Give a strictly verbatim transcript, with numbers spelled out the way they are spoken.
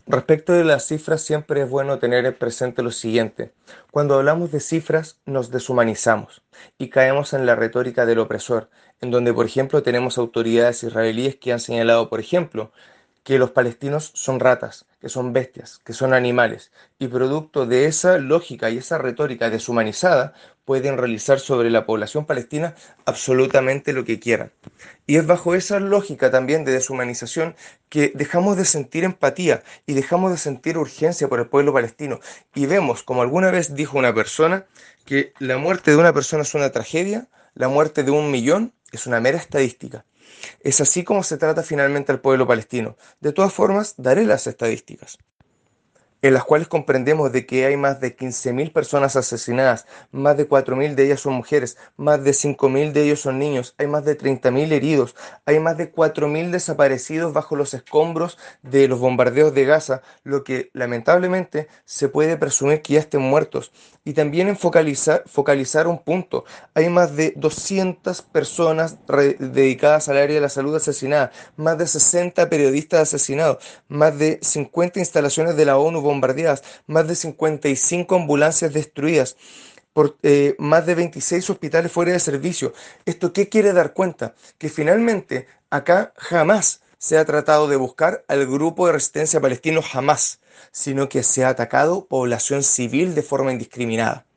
Respecto de las cifras, siempre es bueno tener en presente lo siguiente. Cuando hablamos de cifras, nos deshumanizamos y caemos en la retórica del opresor, en donde, por ejemplo, tenemos autoridades israelíes que han señalado, por ejemplo, que los palestinos son ratas, que son bestias, que son animales, y producto de esa lógica y esa retórica deshumanizada, pueden realizar sobre la población palestina absolutamente lo que quieran. Y es bajo esa lógica también de deshumanización que dejamos de sentir empatía y dejamos de sentir urgencia por el pueblo palestino. Y vemos, como alguna vez dijo una persona, que la muerte de una persona es una tragedia, la muerte de un millón es una mera estadística. Es así como se trata finalmente al pueblo palestino. De todas formas, daré las estadísticas en las cuales comprendemos de que hay más de quince mil personas asesinadas, más de cuatro mil de ellas son mujeres, más de cinco mil de ellos son niños, hay más de treinta mil heridos, hay más de cuatro mil desaparecidos bajo los escombros de los bombardeos de Gaza, lo que lamentablemente se puede presumir que ya estén muertos. Y también en focalizar, focalizar un punto, hay más de doscientas personas re- dedicadas al área de la salud asesinadas, más de sesenta periodistas asesinados, más de cincuenta instalaciones de la ONU bombardeadas, más de cincuenta y cinco ambulancias destruidas, por eh, más de veintiséis hospitales fuera de servicio. ¿Esto qué quiere dar cuenta? Que finalmente acá jamás se ha tratado de buscar al grupo de resistencia palestino, jamás, sino que se ha atacado población civil de forma indiscriminada.